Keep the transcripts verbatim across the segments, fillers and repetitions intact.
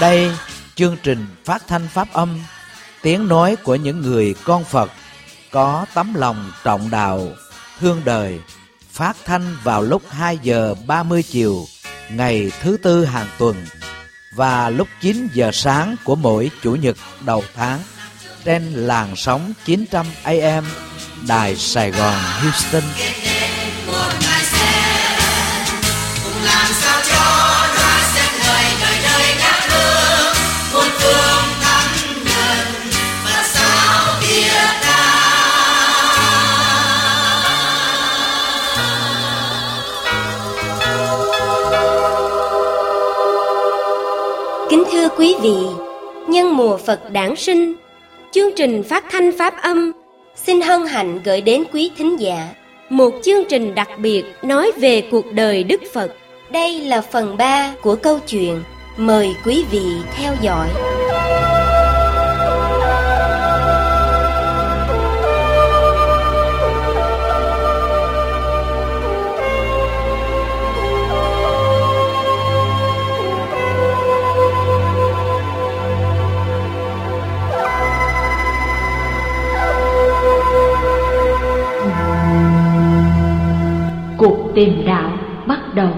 Đây, chương trình phát thanh pháp âm, tiếng nói của những người con Phật có tấm lòng trọng đạo, thương đời, phát thanh vào lúc hai giờ ba mươi chiều ngày thứ tư hàng tuần và lúc chín giờ sáng của mỗi chủ nhật đầu tháng trên làn sóng chín trăm A M Đài Sài Gòn Houston. Kính thưa quý vị, nhân mùa Phật đản sinh, chương trình phát thanh pháp âm xin hân hạnh gửi đến quý thính giả một chương trình đặc biệt nói về cuộc đời Đức Phật. Đây là phần ba của câu chuyện. Mời quý vị theo dõi. Cuộc tìm đạo bắt đầu.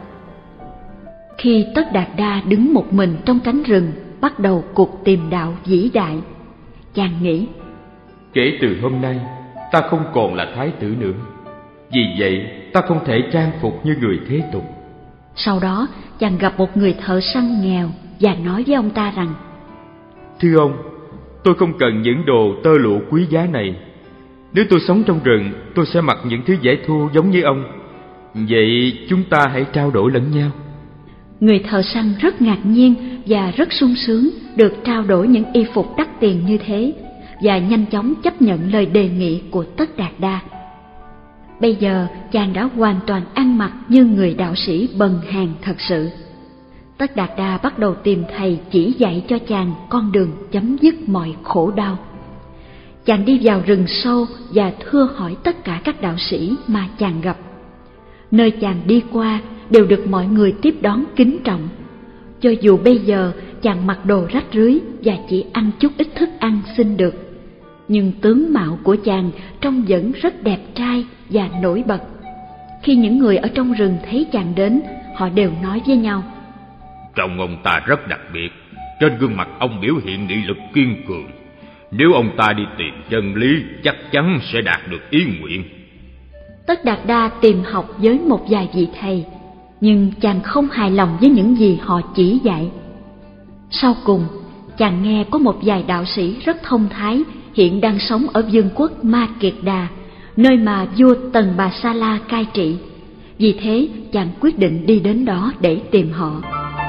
Khi Tất Đạt Đa đứng một mình trong cánh rừng, bắt đầu cuộc tìm đạo vĩ đại, chàng nghĩ: kể từ hôm nay, ta không còn là thái tử nữa. Vì vậy, ta không thể trang phục như người thế tục. Sau đó, chàng gặp một người thợ săn nghèo và nói với ông ta rằng: thưa ông, tôi không cần những đồ tơ lụa quý giá này. Nếu tôi sống trong rừng, tôi sẽ mặc những thứ dễ thu giống như ông. Vậy chúng ta hãy trao đổi lẫn nhau. Người thợ săn rất ngạc nhiên và rất sung sướng được trao đổi những y phục đắt tiền như thế, và nhanh chóng chấp nhận lời đề nghị của Tất Đạt Đa. Bây giờ chàng đã hoàn toàn ăn mặc như người đạo sĩ bần hàn thật sự. Tất Đạt Đa bắt đầu tìm thầy chỉ dạy cho chàng con đường chấm dứt mọi khổ đau. Chàng đi vào rừng sâu và thưa hỏi tất cả các đạo sĩ mà chàng gặp. Nơi chàng đi qua đều được mọi người tiếp đón kính trọng. Cho dù bây giờ chàng mặc đồ rách rưới và chỉ ăn chút ít thức ăn xin được, nhưng tướng mạo của chàng trông vẫn rất đẹp trai và nổi bật. Khi những người ở trong rừng thấy chàng đến, họ đều nói với nhau: trông ông ta rất đặc biệt, trên gương mặt ông biểu hiện nghị lực kiên cường. Nếu ông ta đi tìm chân lý, chắc chắn sẽ đạt được ý nguyện. Tất Đạt Đa tìm học với một vài vị thầy, nhưng chàng không hài lòng với những gì họ chỉ dạy. Sau cùng, chàng nghe có một vài đạo sĩ rất thông thái hiện đang sống ở vương quốc Ma Kiệt Đà, nơi mà vua Tần Bà Sa La cai trị. Vì thế, chàng quyết định đi đến đó để tìm họ.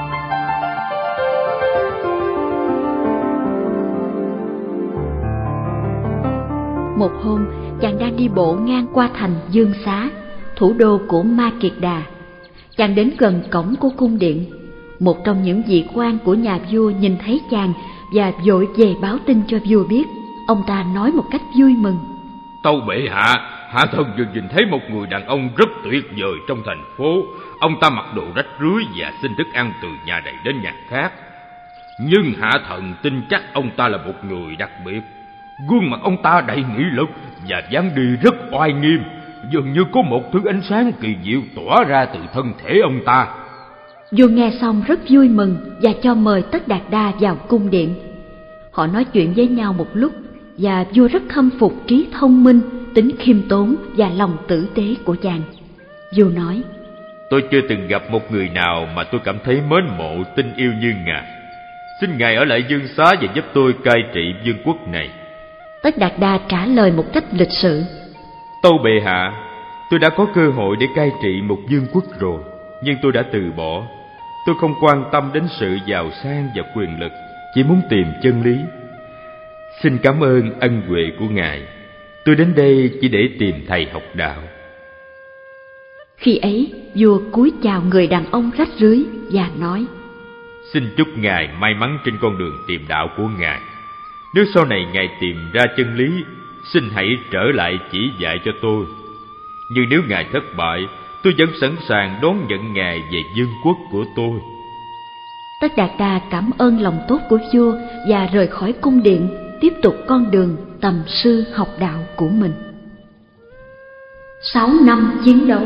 Một hôm, chàng đang đi bộ ngang qua thành Dương Xá, thủ đô của Ma Kiệt Đà. Chàng đến gần cổng của cung điện. Một trong những vị quan của nhà vua nhìn thấy chàng và vội về báo tin cho vua biết. Ông ta nói một cách vui mừng: tâu bệ hạ, hạ thần vừa nhìn thấy một người đàn ông rất tuyệt vời trong thành phố. Ông ta mặc đồ rách rưới và xin thức ăn từ nhà này đến nhà khác. Nhưng hạ thần tin chắc ông ta là một người đặc biệt. Gương mặt ông ta đầy nghị lực và dáng đi rất oai nghiêm, dường như có một thứ ánh sáng kỳ diệu tỏa ra từ thân thể ông ta. Vua nghe xong rất vui mừng và cho mời Tất Đạt Đa vào cung điện. Họ nói chuyện với nhau một lúc và vua rất khâm phục trí thông minh, tính khiêm tốn và lòng tử tế của chàng. Vua nói: tôi chưa từng gặp một người nào mà tôi cảm thấy mến mộ, tin yêu như ngài. Xin ngài ở lại Dương Xá và giúp tôi cai trị vương quốc này. Tất Đạt Đa trả lời một cách lịch sự: tâu bệ hạ, tôi đã có cơ hội để cai trị một vương quốc rồi, nhưng tôi đã từ bỏ. Tôi không quan tâm đến sự giàu sang và quyền lực, chỉ muốn tìm chân lý. Xin cảm ơn ân huệ của ngài. Tôi đến đây chỉ để tìm thầy học đạo. Khi ấy, vua cúi chào người đàn ông rách rưới và nói: xin chúc ngài may mắn trên con đường tìm đạo của ngài. Nếu sau này ngài tìm ra chân lý, xin hãy trở lại chỉ dạy cho tôi. Nhưng nếu ngài thất bại, tôi vẫn sẵn sàng đón nhận ngài về vương quốc của tôi. Tất Đạt Đa cảm ơn lòng tốt của vua và rời khỏi cung điện, tiếp tục con đường tầm sư học đạo của mình. Sáu năm chiến đấu.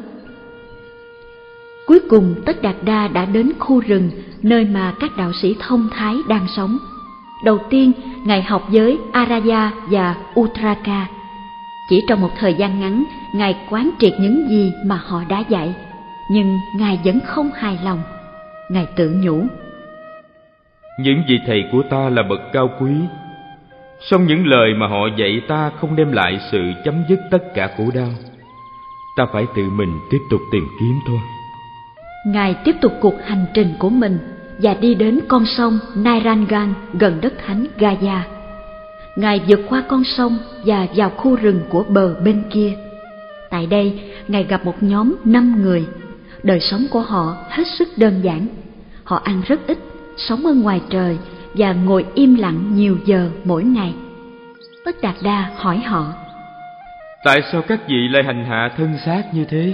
Cuối cùng Tất Đạt Đa đã đến khu rừng nơi mà các đạo sĩ thông thái đang sống. Đầu tiên, Ngài học với Araya và Utraka. Chỉ trong một thời gian ngắn, Ngài quán triệt những gì mà họ đã dạy, nhưng Ngài vẫn không hài lòng. Ngài tự nhủ: những vị thầy của ta là bậc cao quý, song những lời mà họ dạy ta không đem lại sự chấm dứt tất cả khổ đau. Ta phải tự mình tiếp tục tìm kiếm thôi. Ngài tiếp tục cuộc hành trình của mình và đi đến con sông Nairangan gần đất thánh Gaya. Ngài vượt qua con sông và vào khu rừng của bờ bên kia. Tại đây, Ngài gặp một nhóm năm người. Đời sống của họ hết sức đơn giản. Họ ăn rất ít, sống ở ngoài trời và ngồi im lặng nhiều giờ mỗi ngày. Tất Đạt Đa hỏi họ: tại sao các vị lại hành hạ thân xác như thế?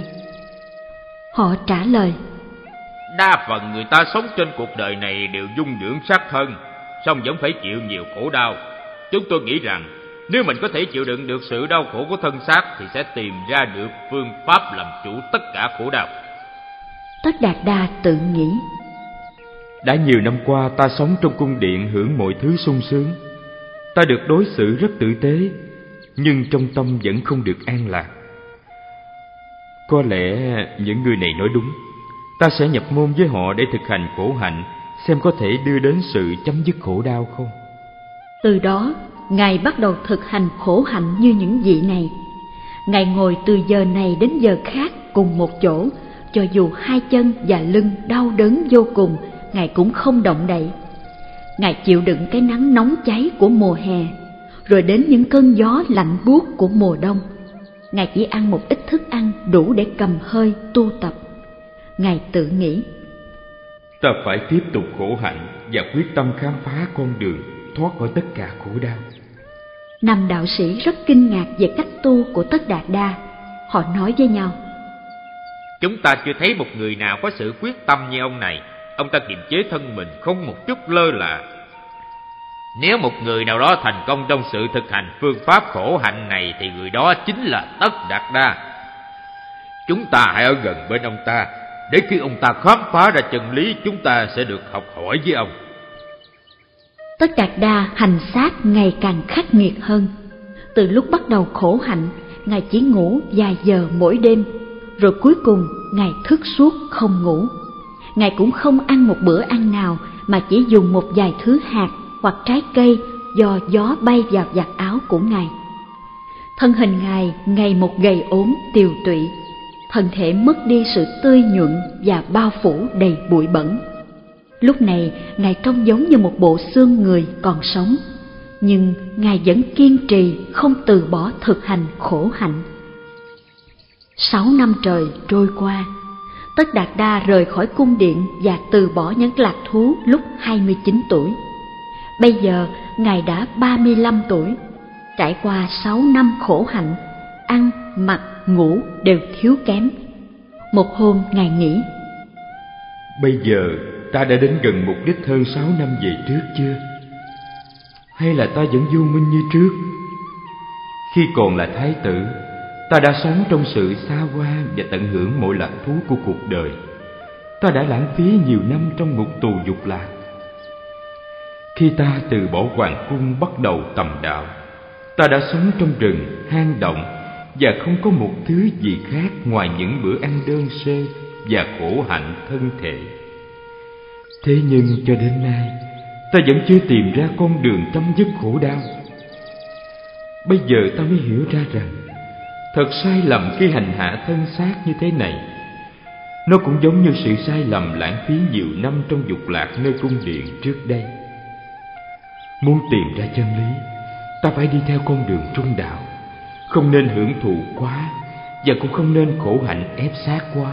Họ trả lời: đa phần người ta sống trên cuộc đời này đều dung dưỡng xác thân, song vẫn phải chịu nhiều khổ đau. Chúng tôi nghĩ rằng nếu mình có thể chịu đựng được sự đau khổ của thân xác thì sẽ tìm ra được phương pháp làm chủ tất cả khổ đau. Tất Đạt Đa tự nghĩ: đã nhiều năm qua ta sống trong cung điện hưởng mọi thứ sung sướng. Ta được đối xử rất tử tế, nhưng trong tâm vẫn không được an lạc. Có lẽ những người này nói đúng. Ta sẽ nhập môn với họ để thực hành khổ hạnh, xem có thể đưa đến sự chấm dứt khổ đau không. Từ đó, Ngài bắt đầu thực hành khổ hạnh như những vị này. Ngài ngồi từ giờ này đến giờ khác cùng một chỗ, cho dù hai chân và lưng đau đớn vô cùng, Ngài cũng không động đậy. Ngài chịu đựng cái nắng nóng cháy của mùa hè, rồi đến những cơn gió lạnh buốt của mùa đông. Ngài chỉ ăn một ít thức ăn đủ để cầm hơi tu tập. Ngài tự nghĩ: ta phải tiếp tục khổ hạnh và quyết tâm khám phá con đường thoát khỏi tất cả khổ đau. Năm đạo sĩ rất kinh ngạc về cách tu của Tất Đạt Đa. Họ nói với nhau: chúng ta chưa thấy một người nào có sự quyết tâm như ông này. Ông ta kiềm chế thân mình không một chút lơ là. Nếu một người nào đó thành công trong sự thực hành phương pháp khổ hạnh này thì người đó chính là Tất Đạt Đa. Chúng ta hãy ở gần bên ông ta, để khi ông ta khám phá ra chân lý, chúng ta sẽ được học hỏi với ông. Tất Đạt Đa hành xác ngày càng khắc nghiệt hơn. Từ lúc bắt đầu khổ hạnh, Ngài chỉ ngủ vài giờ mỗi đêm, rồi cuối cùng Ngài thức suốt không ngủ. Ngài cũng không ăn một bữa ăn nào, mà chỉ dùng một vài thứ hạt hoặc trái cây do gió bay vào vạt áo của Ngài. Thân hình Ngài ngày một gầy ốm tiều tụy, thân thể mất đi sự tươi nhuận và bao phủ đầy bụi bẩn. Lúc này Ngài trông giống như một bộ xương người còn sống, nhưng Ngài vẫn kiên trì không từ bỏ thực hành khổ hạnh. Sáu năm trời trôi qua, Tất Đạt Đa rời khỏi cung điện và từ bỏ những lạc thú lúc hai mươi chín tuổi. Bây giờ Ngài đã ba mươi lăm tuổi, trải qua sáu năm khổ hạnh, ăn, mặc, ngủ đều thiếu kém. Một hôm Ngài nghĩ: bây giờ ta đã đến gần mục đích hơn sáu năm về trước chưa? Hay là ta vẫn vô minh như trước? Khi còn là thái tử, ta đã sống trong sự xa hoa và tận hưởng mọi lạc thú của cuộc đời. Ta đã lãng phí nhiều năm trong ngục tù dục lạc. Khi ta từ bỏ hoàng cung bắt đầu tầm đạo, ta đã sống trong rừng, hang động và không có một thứ gì khác ngoài những bữa ăn đơn sơ và khổ hạnh thân thể. Thế nhưng cho đến nay, ta vẫn chưa tìm ra con đường chấm dứt khổ đau. Bây giờ ta mới hiểu ra rằng thật sai lầm khi hành hạ thân xác như thế này. Nó cũng giống như sự sai lầm lãng phí nhiều năm trong dục lạc nơi cung điện trước đây. Muốn tìm ra chân lý, ta phải đi theo con đường trung đạo, không nên hưởng thụ quá và cũng không nên khổ hạnh ép sát quá.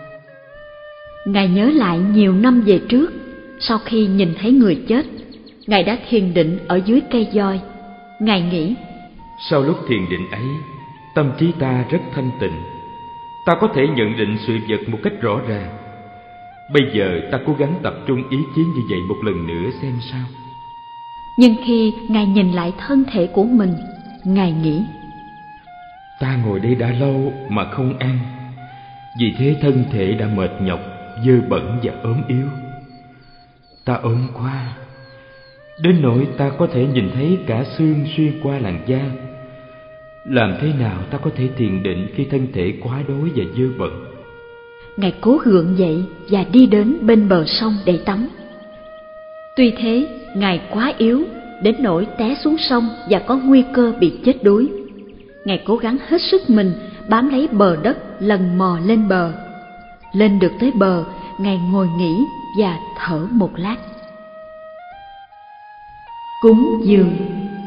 Ngài nhớ lại nhiều năm về trước, sau khi nhìn thấy người chết, Ngài đã thiền định ở dưới cây voi. Ngài nghĩ: sau lúc thiền định ấy, tâm trí ta rất thanh tịnh. Ta có thể nhận định sự vật một cách rõ ràng. Bây giờ ta cố gắng tập trung ý chí như vậy một lần nữa xem sao. Nhưng khi Ngài nhìn lại thân thể của mình, Ngài nghĩ: Ta ngồi đây đã lâu mà không ăn, vì thế thân thể đã mệt nhọc, dơ bẩn và ốm yếu. Ta ốm quá, đến nỗi ta có thể nhìn thấy cả xương xuyên qua làn da. Làm thế nào ta có thể thiền định khi thân thể quá đói và dơ bẩn? Ngài cố gượng dậy và đi đến bên bờ sông để tắm. Tuy thế, Ngài quá yếu đến nỗi té xuống sông và có nguy cơ bị chết đuối. Ngài cố gắng hết sức mình bám lấy bờ đất, lần mò lên bờ. Lên được tới bờ, Ngài ngồi nghỉ và thở một lát. Cúng dường.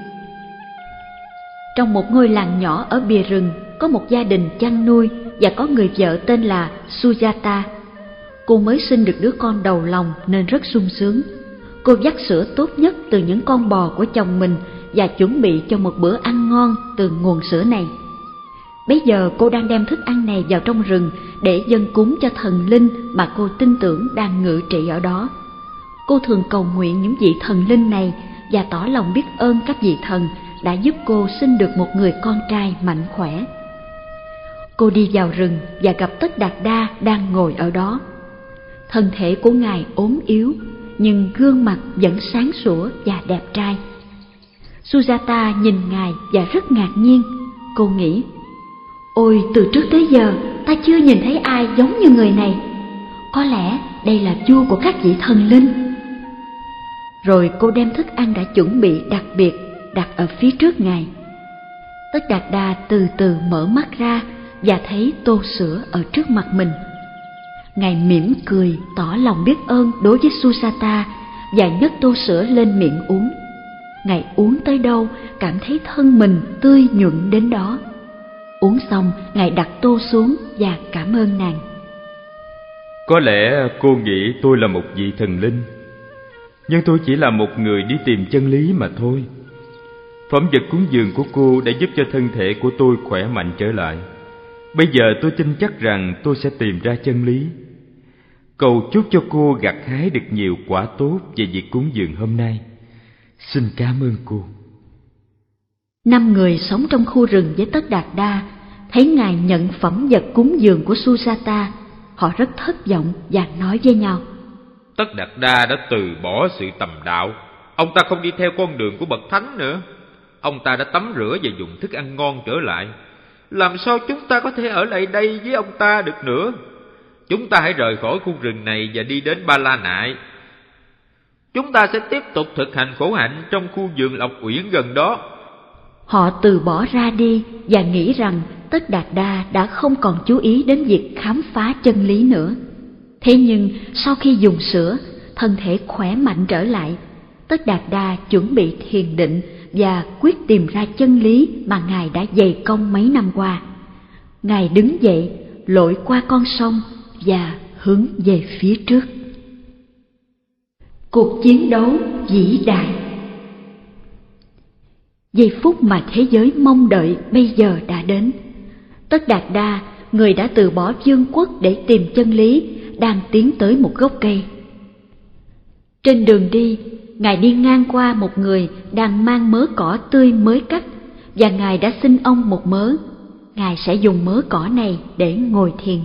Trong một ngôi làng nhỏ ở bìa rừng, có một gia đình chăn nuôi và có người vợ tên là Sujata. Cô mới sinh được đứa con đầu lòng nên rất sung sướng. Cô vắt sữa tốt nhất từ những con bò của chồng mình và chuẩn bị cho một bữa ăn ngon từ nguồn sữa này. Bây giờ cô đang đem thức ăn này vào trong rừng để dâng cúng cho thần linh mà cô tin tưởng đang ngự trị ở đó. Cô thường cầu nguyện những vị thần linh này và tỏ lòng biết ơn các vị thần đã giúp cô sinh được một người con trai mạnh khỏe. Cô đi vào rừng và gặp Tất Đạt Đa đang ngồi ở đó. Thân thể của Ngài ốm yếu, nhưng gương mặt vẫn sáng sủa và đẹp trai. Sujata nhìn Ngài và rất ngạc nhiên. Cô nghĩ: ôi, từ trước tới giờ ta chưa nhìn thấy ai giống như người này. Có lẽ đây là vua của các vị thần linh. Rồi cô đem thức ăn đã chuẩn bị đặc biệt đặt ở phía trước Ngài. Tất Đạt Đa từ từ mở mắt ra và thấy tô sữa ở trước mặt mình. Ngài mỉm cười tỏ lòng biết ơn đối với Sujata và nhấc tô sữa lên miệng uống. Ngài uống tới đâu cảm thấy thân mình tươi nhuận đến đó. Uống xong, Ngài đặt tô xuống và cảm ơn nàng. Có lẽ cô nghĩ tôi là một vị thần linh, nhưng tôi chỉ là một người đi tìm chân lý mà thôi. Phẩm vật cúng dường của cô đã giúp cho thân thể của tôi khỏe mạnh trở lại. Bây giờ tôi tin chắc rằng tôi sẽ tìm ra chân lý. Cầu chúc cho cô gặt hái được nhiều quả tốt về việc cúng dường hôm nay. Xin cảm ơn cô. Năm người sống trong khu rừng với Tất Đạt Đa thấy Ngài nhận phẩm vật cúng dường của Sujata. Họ rất thất vọng và nói với nhau: Tất Đạt Đa đã từ bỏ sự tầm đạo. Ông ta không đi theo con đường của bậc thánh nữa. Ông ta đã tắm rửa và dùng thức ăn ngon trở lại. Làm sao chúng ta có thể ở lại đây với ông ta được nữa? Chúng ta hãy rời khỏi khu rừng này và đi đến Ba La Nại. Chúng ta sẽ tiếp tục thực hành khổ hạnh trong khu vườn Lộc Uyển gần đó. Họ từ bỏ ra đi và nghĩ rằng Tất Đạt Đa đã không còn chú ý đến việc khám phá chân lý nữa. Thế nhưng sau khi dùng sữa, thân thể khỏe mạnh trở lại. Tất Đạt Đa chuẩn bị thiền định và quyết tìm ra chân lý mà Ngài đã dày công mấy năm qua. Ngài đứng dậy, lội qua con sông và hướng về phía trước. Cuộc chiến đấu vĩ đại. Giây phút mà thế giới mong đợi bây giờ đã đến. Tất Đạt Đa, người đã từ bỏ vương quốc để tìm chân lý, đang tiến tới một gốc cây. Trên đường đi, Ngài đi ngang qua một người đang mang mớ cỏ tươi mới cắt, và Ngài đã xin ông một mớ. Ngài sẽ dùng mớ cỏ này để ngồi thiền.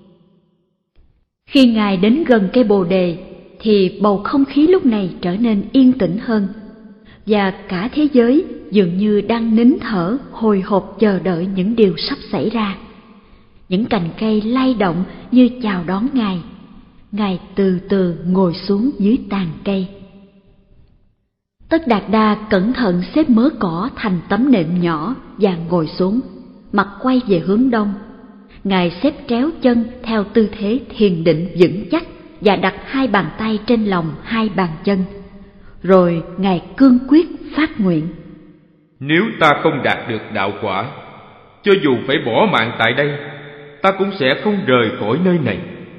Khi Ngài đến gần cây bồ đề, thì bầu không khí lúc này trở nên yên tĩnh hơn, và cả thế giới dường như đang nín thở hồi hộp chờ đợi những điều sắp xảy ra. Những cành cây lay động như chào đón Ngài. Ngài từ từ ngồi xuống dưới tàn cây. Tất Đạt Đa cẩn thận xếp mớ cỏ thành tấm nệm nhỏ và ngồi xuống, mặt quay về hướng đông. Ngài xếp tréo chân theo tư thế thiền định vững chắc và đặt hai bàn tay trên lòng hai bàn chân. Rồi Ngài cương quyết phát nguyện: Nếu ta không đạt được đạo quả, cho dù phải bỏ mạng tại đây, ta cũng sẽ không rời khỏi nơi này.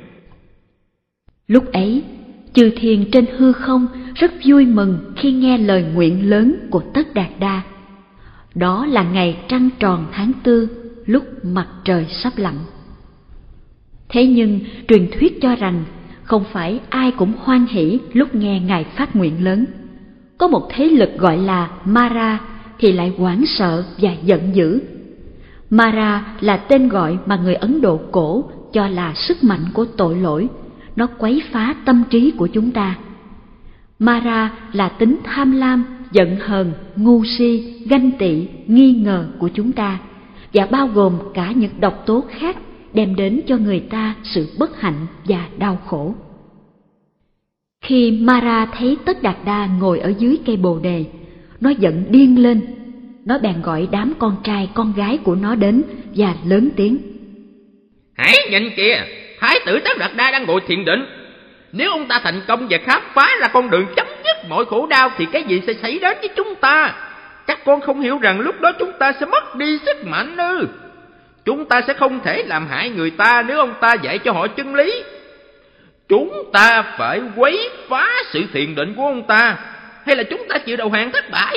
Lúc ấy, chư thiên trên hư không rất vui mừng khi nghe lời nguyện lớn của Tất Đạt Đa. Đó là ngày trăng tròn tháng tư, lúc mặt trời sắp lặn. Thế nhưng truyền thuyết cho rằng không phải ai cũng hoan hỉ lúc nghe Ngài phát nguyện lớn. Có một thế lực gọi là Mara thì lại hoảng sợ và giận dữ. Mara là tên gọi mà người Ấn Độ cổ cho là sức mạnh của tội lỗi, nó quấy phá tâm trí của chúng ta. Mara là tính tham lam, giận hờn, ngu si, ganh tị, nghi ngờ của chúng ta, và bao gồm cả những độc tố khác đem đến cho người ta sự bất hạnh và đau khổ. Khi Mara thấy Tất Đạt Đa ngồi ở dưới cây bồ đề, nó giận điên lên. Nó bèn gọi đám con trai con gái của nó đến và lớn tiếng: Hãy nhìn kìa, Thái tử Tất Đạt Đa đang ngồi thiền định. Nếu ông ta thành công và khám phá ra con đường chấm dứt mọi khổ đau thì cái gì sẽ xảy đến với chúng ta? Các con không hiểu rằng lúc đó chúng ta sẽ mất đi sức mạnh ư? Chúng ta sẽ không thể làm hại người ta nếu ông ta dạy cho họ chân lý. Chúng ta phải quấy phá sự thiền định của ông ta, hay là chúng ta chịu đầu hàng thất bại?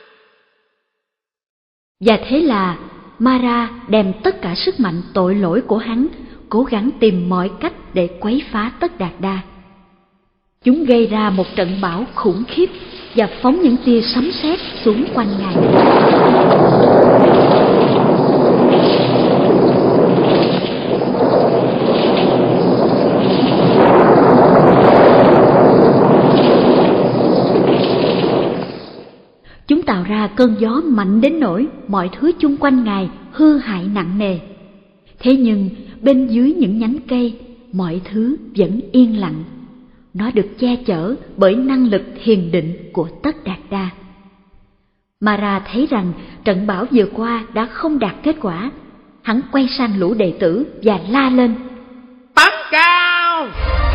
Và thế là Mara đem tất cả sức mạnh tội lỗi của hắn, cố gắng tìm mọi cách để quấy phá Tất Đạt Đa. Chúng gây ra một trận bão khủng khiếp và phóng những tia sấm sét xuống quanh Ngài. Chúng tạo ra cơn gió mạnh đến nỗi mọi thứ chung quanh Ngài hư hại nặng nề. Thế nhưng bên dưới những nhánh cây, mọi thứ vẫn yên lặng. Nó được che chở bởi năng lực thiền định của Tất Đạt Đa. Mara thấy rằng trận bão vừa qua đã không đạt kết quả. Hắn quay sang lũ đệ tử và la lên: Tấn cao!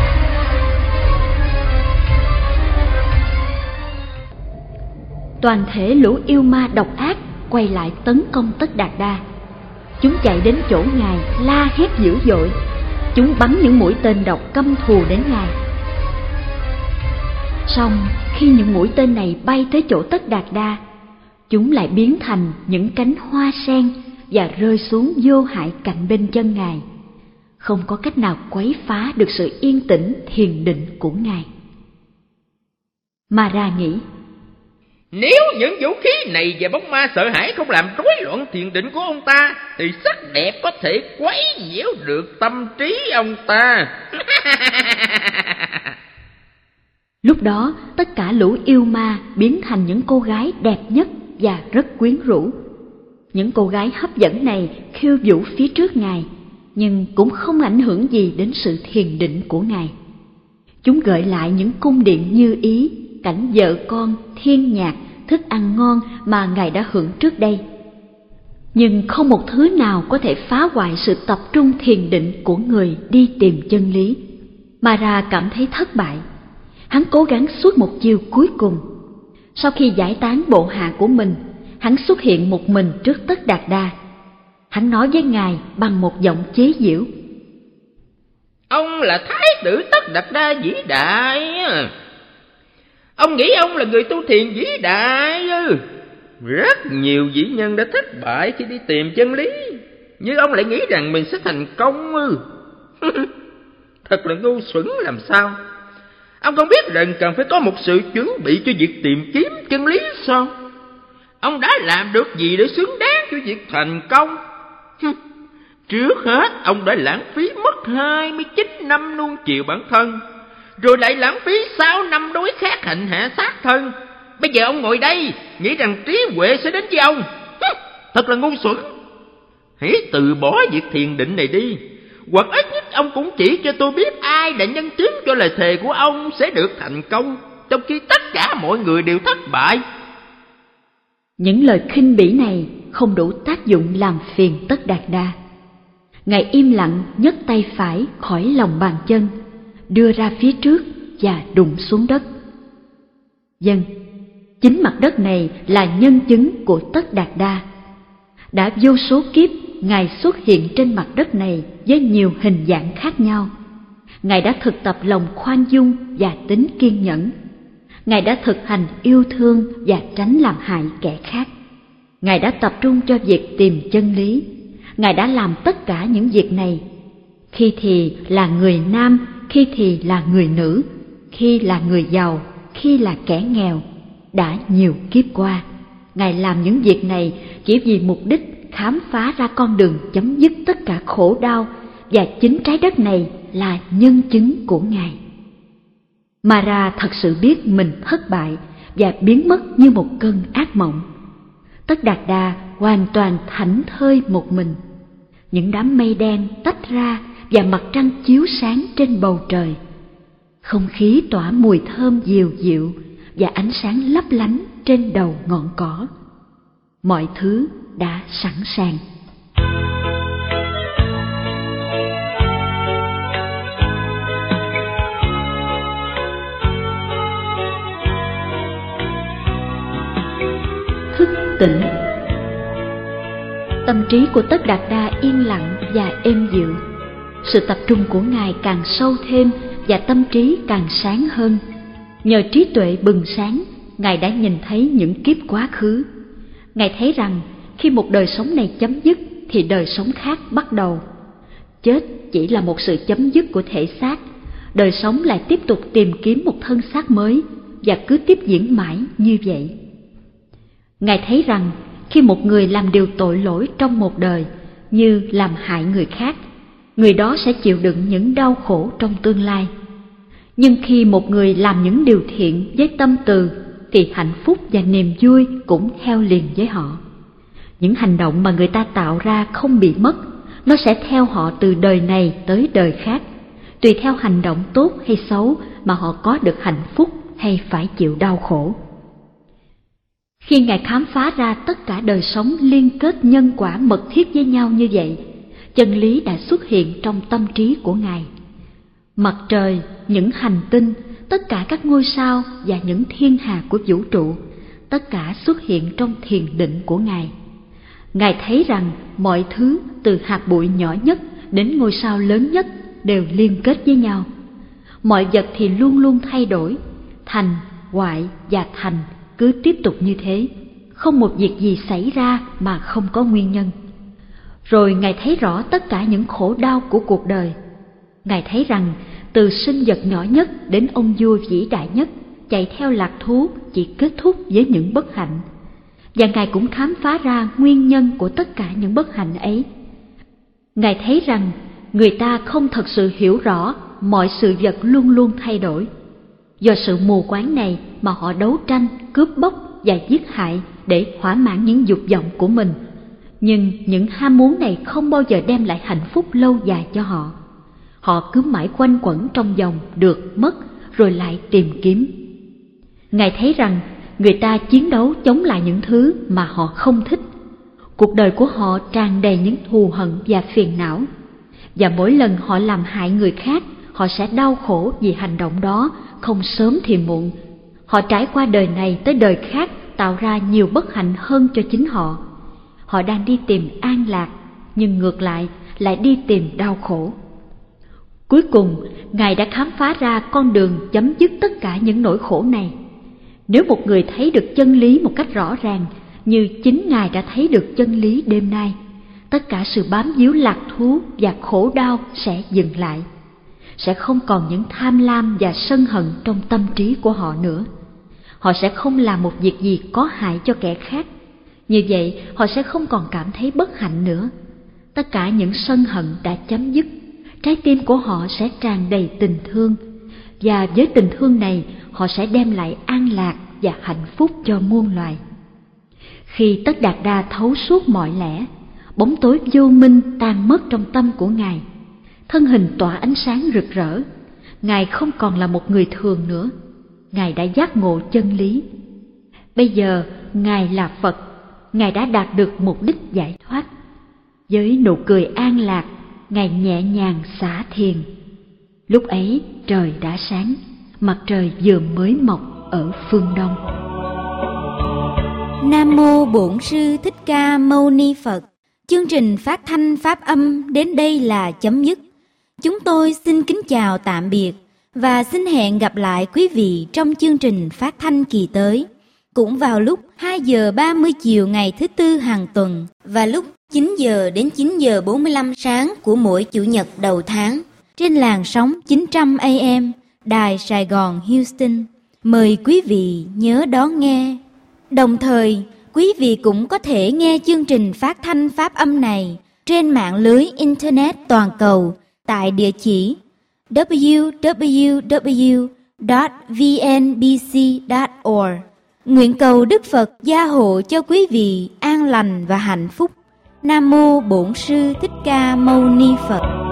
Toàn thể lũ yêu ma độc ác quay lại tấn công Tất Đạt Đa. Chúng chạy đến chỗ Ngài la hét dữ dội. Chúng bắn những mũi tên độc căm thù đến Ngài. Song khi những mũi tên này bay tới chỗ Tất Đạt Đa, chúng lại biến thành những cánh hoa sen và rơi xuống vô hại cạnh bên chân Ngài, không có cách nào quấy phá được sự yên tĩnh thiền định của Ngài. Mara nghĩ: Nếu những vũ khí này và bóng ma sợ hãi không làm rối loạn thiền định của ông ta, thì sắc đẹp có thể quấy nhiễu được tâm trí ông ta. Lúc đó tất cả lũ yêu ma biến thành những cô gái đẹp nhất và rất quyến rũ. Những cô gái hấp dẫn này khiêu vũ phía trước Ngài, nhưng cũng không ảnh hưởng gì đến sự thiền định của Ngài. Chúng gợi lại những cung điện như ý, cảnh vợ con, thiên nhạc, thức ăn ngon mà Ngài đã hưởng trước đây. Nhưng không một thứ nào có thể phá hoại sự tập trung thiền định của người đi tìm chân lý. Mara cảm thấy thất bại. Hắn cố gắng suốt một chiều cuối cùng. Sau khi giải tán bộ hạ của mình, hắn xuất hiện một mình trước Tất Đạt Đa. Hắn nói với Ngài bằng một giọng chế giễu: Ông là Thái tử Tất Đạt Đa vĩ đại. Ông nghĩ ông là người tu thiền vĩ đại ư? Rất nhiều vĩ nhân đã thất bại khi đi tìm chân lý, nhưng ông lại nghĩ rằng mình sẽ thành công ư? Thật là ngu xuẩn làm sao. Ông không biết rằng cần phải có một sự chuẩn bị cho việc tìm kiếm chân lý sao? Ông đã làm được gì để xứng đáng cho việc thành công? Trước hết, ông đã lãng phí mất hai mươi chín năm nuông chiều bản thân, rồi lại lãng phí sáu năm đối khác hành hạ sát thân. Bây giờ ông ngồi đây, nghĩ rằng trí huệ sẽ đến với ông. Thật là ngu xuẩn. Hãy từ bỏ việc thiền định này đi, hoặc ít nhất ông cũng chỉ cho tôi biết ai đã nhân chứng cho lời thề của ông sẽ được thành công, trong khi tất cả mọi người đều thất bại. Những lời khinh bỉ này không đủ tác dụng làm phiền Tất Đạt Đa. Ngài im lặng nhấc tay phải khỏi lòng bàn chân, đưa ra phía trước và đụng xuống đất. Vâng, chính mặt đất này là nhân chứng của Tất Đạt Đa. Đã vô số kiếp Ngài xuất hiện trên mặt đất này với nhiều hình dạng khác nhau. Ngài đã thực tập lòng khoan dung và tính kiên nhẫn. Ngài đã thực hành yêu thương và tránh làm hại kẻ khác. Ngài đã tập trung cho việc tìm chân lý. Ngài đã làm tất cả những việc này. khi thì là người nam, khi thì là người nữ, khi là người giàu, khi là kẻ nghèo. Đã nhiều kiếp qua, Ngài làm những việc này chỉ vì mục đích khám phá ra con đường chấm dứt tất cả khổ đau, và chính trái đất này là nhân chứng của Ngài. Mara thật sự biết mình thất bại và biến mất như một cơn ác mộng. Tất Đạt Đa hoàn toàn thảnh thơi một mình. Những đám mây đen tách ra và mặt trăng chiếu sáng trên bầu trời. Không khí tỏa mùi thơm dịu dịu và ánh sáng lấp lánh trên đầu ngọn cỏ. Mọi thứ đã sẵn sàng. Thức tỉnh. Tâm trí của Tất Đạt Đa yên lặng và êm dịu. Sự tập trung của Ngài càng sâu thêm và tâm trí càng sáng hơn. Nhờ trí tuệ bừng sáng, Ngài đã nhìn thấy những kiếp quá khứ. Ngài thấy rằng khi một đời sống này chấm dứt thì đời sống khác bắt đầu. Chết chỉ là một sự chấm dứt của thể xác, đời sống lại tiếp tục tìm kiếm một thân xác mới và cứ tiếp diễn mãi như vậy. Ngài thấy rằng khi một người làm điều tội lỗi trong một đời, như làm hại người khác, người đó sẽ chịu đựng những đau khổ trong tương lai. Nhưng khi một người làm những điều thiện với tâm từ, thì hạnh phúc và niềm vui cũng theo liền với họ. Những hành động mà người ta tạo ra không bị mất, nó sẽ theo họ từ đời này tới đời khác, tùy theo hành động tốt hay xấu mà họ có được hạnh phúc hay phải chịu đau khổ. Khi Ngài khám phá ra tất cả đời sống liên kết nhân quả mật thiết với nhau như vậy, chân lý đã xuất hiện trong tâm trí của Ngài. Mặt trời, những hành tinh, tất cả các ngôi sao và những thiên hà của vũ trụ, tất cả xuất hiện trong thiền định của Ngài. Ngài thấy rằng mọi thứ từ hạt bụi nhỏ nhất đến ngôi sao lớn nhất đều liên kết với nhau. Mọi vật thì luôn luôn thay đổi, thành, hoại và thành cứ tiếp tục như thế, không một việc gì xảy ra mà không có nguyên nhân. Rồi Ngài thấy rõ tất cả những khổ đau của cuộc đời. Ngài thấy rằng từ sinh vật nhỏ nhất đến ông vua vĩ đại nhất chạy theo lạc thú chỉ kết thúc với những bất hạnh. Và Ngài cũng khám phá ra nguyên nhân của tất cả những bất hạnh ấy. Ngài thấy rằng người ta không thật sự hiểu rõ mọi sự vật luôn luôn thay đổi. Do sự mù quáng này mà họ đấu tranh, cướp bóc và giết hại để thỏa mãn những dục vọng của mình. Nhưng những ham muốn này không bao giờ đem lại hạnh phúc lâu dài cho họ. Họ cứ mãi quanh quẩn trong vòng được mất rồi lại tìm kiếm. Ngài thấy rằng người ta chiến đấu chống lại những thứ mà họ không thích. Cuộc đời của họ tràn đầy những thù hận và phiền não. Và mỗi lần họ làm hại người khác, họ sẽ đau khổ vì hành động đó, không sớm thì muộn. Họ trải qua đời này tới đời khác tạo ra nhiều bất hạnh hơn cho chính họ. Họ đang đi tìm an lạc, nhưng ngược lại lại đi tìm đau khổ. Cuối cùng, Ngài đã khám phá ra con đường chấm dứt tất cả những nỗi khổ này. Nếu một người thấy được chân lý một cách rõ ràng, như chính Ngài đã thấy được chân lý đêm nay, tất cả sự bám víu lạc thú và khổ đau sẽ dừng lại. Sẽ không còn những tham lam và sân hận trong tâm trí của họ nữa. Họ sẽ không làm một việc gì có hại cho kẻ khác. Như vậy, họ sẽ không còn cảm thấy bất hạnh nữa. Tất cả những sân hận đã chấm dứt. Trái tim của họ sẽ tràn đầy tình thương. Và với tình thương này, họ sẽ đem lại an lạc và hạnh phúc cho muôn loài. Khi Tất Đạt Đa thấu suốt mọi lẽ, bóng tối vô minh tan mất trong tâm của Ngài. Thân hình tỏa ánh sáng rực rỡ. Ngài không còn là một người thường nữa. Ngài đã giác ngộ chân lý. Bây giờ, Ngài là Phật. Ngài đã đạt được mục đích giải thoát. Với nụ cười an lạc, Ngài nhẹ nhàng xả thiền. Lúc ấy trời đã sáng, mặt trời vừa mới mọc ở phương đông. Nam mô Bổn Sư Thích Ca Mâu Ni Phật. Chương trình phát thanh pháp âm đến đây là chấm dứt. Chúng tôi xin kính chào tạm biệt và xin hẹn gặp lại quý vị trong chương trình phát thanh kỳ tới. cũng vào lúc hai giờ ba mươi chiều ngày thứ Tư hàng tuần và lúc chín giờ đến chín giờ bốn mươi lăm sáng của mỗi Chủ nhật đầu tháng trên làn sóng chín trăm A M Đài Sài Gòn Houston. Mời quý vị nhớ đón nghe. Đồng thời, quý vị cũng có thể nghe chương trình phát thanh Pháp âm này trên mạng lưới Internet toàn cầu tại địa chỉ w w w chấm v n b c chấm org. Nguyện cầu Đức Phật gia hộ cho quý vị an lành và hạnh phúc. Nam mô Bổn Sư Thích Ca Mâu Ni Phật.